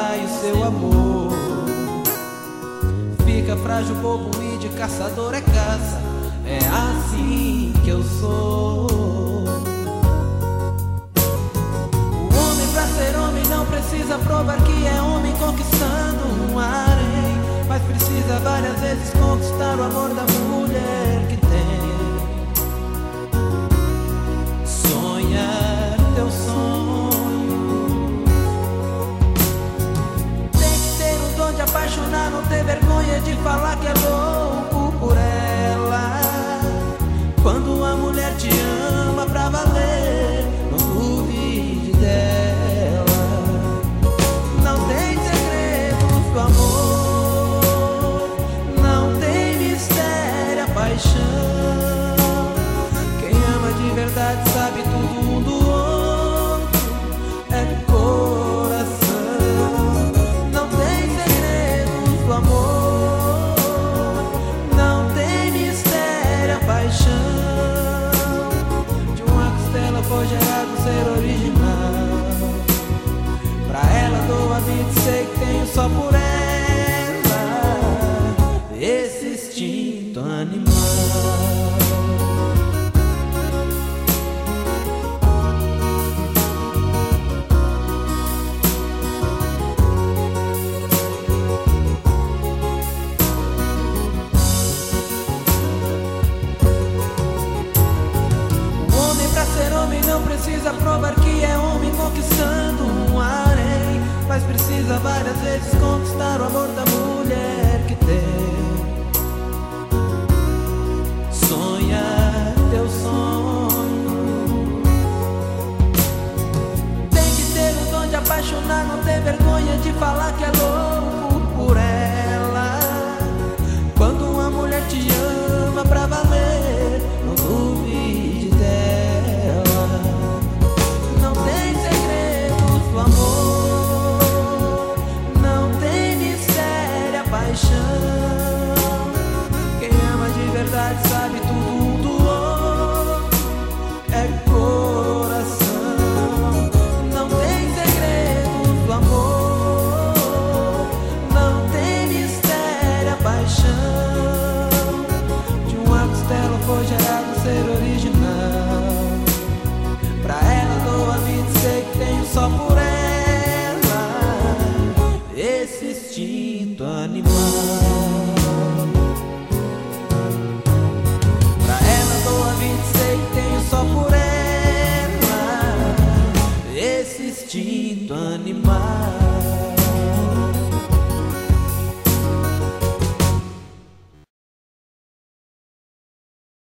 trai o seu amor. Fica frágil, bobo e de caçador é caça. É assim que eu sou. O homem pra ser homem não precisa provar que é homem conquistando um harém, mas precisa várias vezes conquistar o amor da mulher que tem. Sonhar teu sonho. Tem que ter o dom de apaixonar, não ter vergonha de falar que é louco por ela. Quando a mulher te ama pra valer, não duvide dela. Não tem segredos do amor, não tem mistério, a paixão. Quem ama de verdade sabe tudo um do outro, é coração. Não tem segredos do amor, não tem mistério, a paixão. Foi gerado ser original. Pra ela dou a vida e sei que tenho só por ela esse instinto animal. Não precisa provar que é homem conquistando um harém, mas precisa várias vezes conquistar o amor da mulher que tem. Sonhar teu sonho. Tem que ter o dom de apaixonar, não ter vergonha de falar que é louco por ela. Quando uma mulher te ama pra valer, não duvide dela. Quem ama de verdade sabe tudo do outro, é coração. Não tem segredos do amor, não tem mistério, a paixão. De uma costela foi gerado ser original. Pra ela dou a vida e sei que tenho só por ela esse instinto animal. Pra ela dou a vida e sei que tenho só por ela esse instinto animal.